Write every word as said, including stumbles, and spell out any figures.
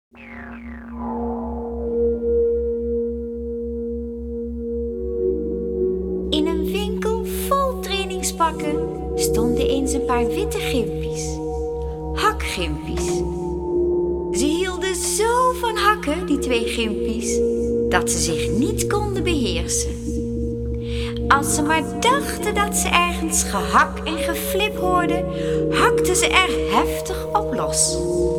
In een winkel vol trainingspakken stonden eens een paar witte gimpies. Hakgimpies. Ze hielden zo van hakken, die twee gimpies, dat ze zich niet konden beheersen. Als ze maar dachten dat ze ergens gehak en geflip hoorden, hakten ze er heftig op los.